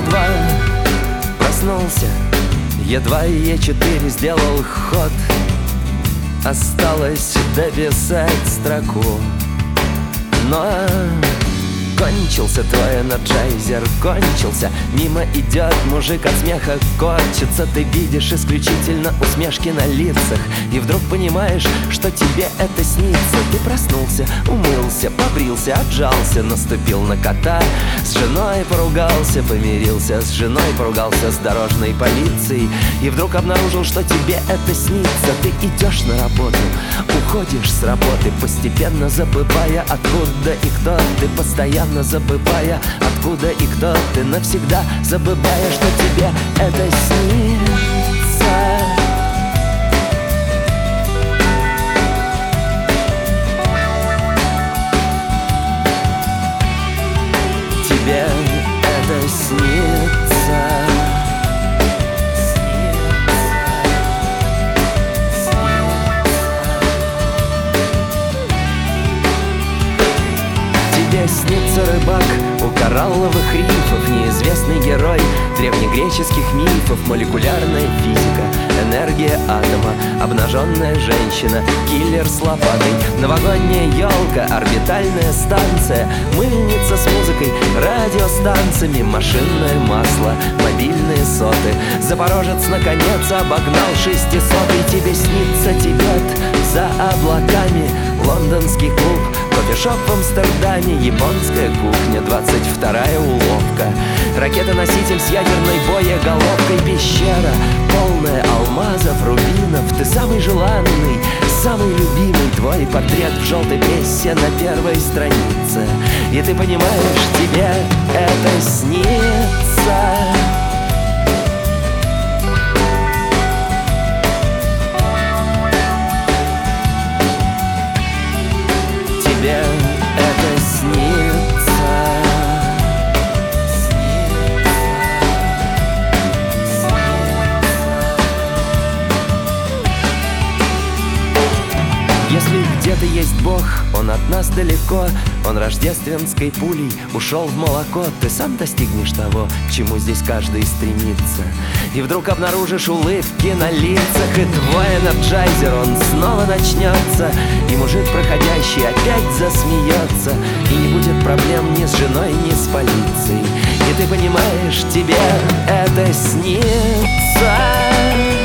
едва проснулся, едва Е4 сделал ход. Осталось дописать строку, но кончился твой энерджайзер, кончился. Мимо идет мужик, от смеха корчится. Ты видишь исключительно усмешки на лицах, и вдруг понимаешь, что тебе это снится. Ты проснулся, умылся, побрился, отжался, наступил на кота. С женой поругался, помирился с женой, поругался с дорожной полицией, и вдруг обнаружил, что тебе это снится. Ты идешь на работу, уходишь с работы, постепенно забывая, откуда и кто ты, постоянно забывая, откуда и кто ты, навсегда забывая, что тебе это снится. Тебе это снится. Тебе снится рыбак у коралловых рифов, неизвестный герой древнегреческих мифов, молекулярная физика, энергия атома, обнаженная женщина, киллер с лопатой, новогодняя елка, орбитальная станция, мыльница с музыкой, радиостанциями, машинное масло, мобильные соты. Запорожец наконец обогнал 600-й. Тебе снится Тибет за облаками, лондонский клуб, кофешоп в Амстердаме, японская кухня, 22-я уловка, ракета-носитель с ядерной боеголовкой, пещера, полная алмазов, рубинов. Ты самый желанный, самый любимый, твой портрет в желтой прессе на первой странице. И ты понимаешь, тебе это снится. Тебе это снится. Если где-то есть Бог, Он от нас далеко. Он рождественской пулей ушел в молоко. Ты сам достигнешь того, к чему здесь каждый стремится. И вдруг обнаружишь улыбки на лицах, и твой энерджайзер, он снова начнется. И мужик, проходящий, опять засмеется, и не будет проблем ни с женой, ни с полицией. И ты понимаешь, тебе это снится.